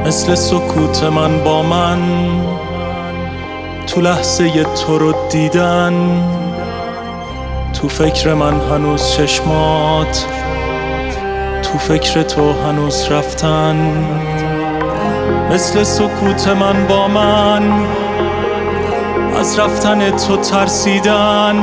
مثل سکوت من با من، تو لحظه تو رو دیدن، تو فکر من هنوز چشمات، تو فکر تو هنوز رفتن. مثل سکوت من با من، از رفتن تو ترسیدن،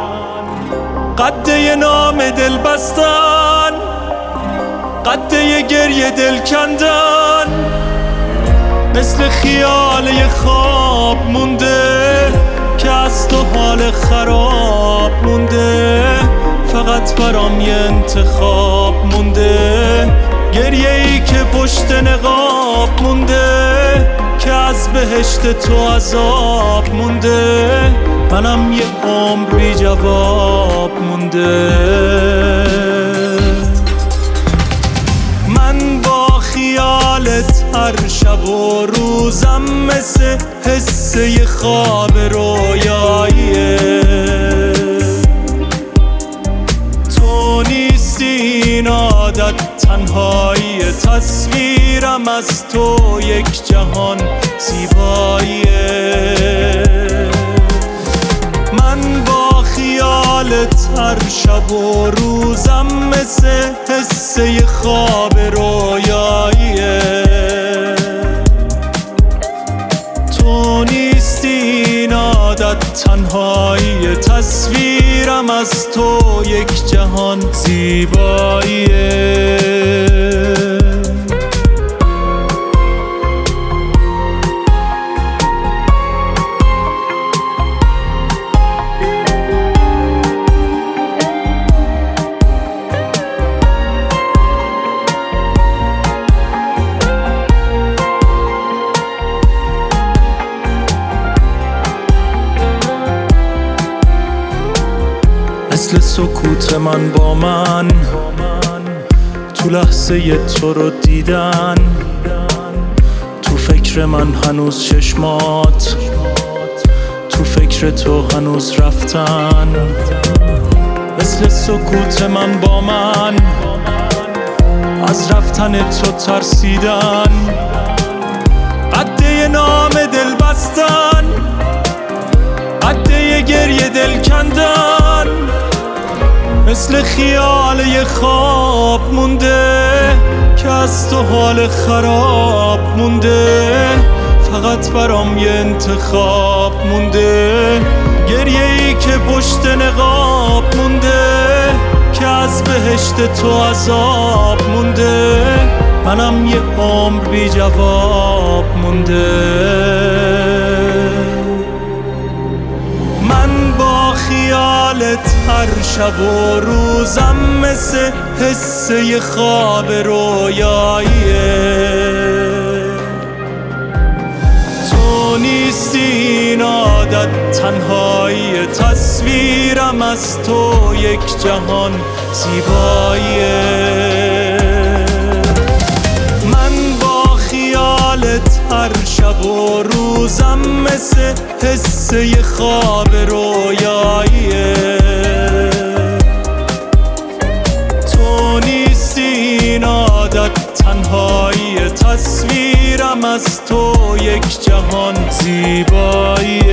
قده نام دل بستن، قده گریه دل کندن. مثل خیال یه خواب مونده که از تو حال خراب مونده، فقط برام یه انتخاب مونده، گریه ای که پشت نقاب مونده، که از بهشت تو عذاب مونده، منم یه عمر بی جواب مونده. من با خیالت هر شب و روزم مثل حسه یه خواب رویاییه، تو نیستی این عادت تنهایی، تصویرم از تو یک جهان زیباییه. من با خیالت هر شب و روزم مثل حسه یه خواب رویاییه، تو نیستی این عادت تنهایی، تصویرم از تو یک جهان زیباییه. مثل سکوت من با من، تو لحظه تو رو دیدن، تو فکر من هنوز چشمات، تو فکر تو هنوز رفتن. مثل سکوت من با من، از رفتن تو ترسیدن، قده نام دل بستن، قده گریه دل کندن. مثل خیال یه خواب مونده که از تو حال خراب مونده، فقط برام یه انتخاب مونده، گریه ای که پشت نقاب مونده، که از بهشت تو عذاب مونده، منم یه عمر بی جواب مونده. من با خیالت هر شب و روزم مثل حسه یه خواب رویاییه، تو نیستی این عادت تنهایی، تصویرم از تو یک جهان زیباییه. من با خیالت هر شب و روزم مثل حسه یه خواب رویاییه، تو نیستی این عادت تنهایی، تصویرم از تو یک جهان زیباییه.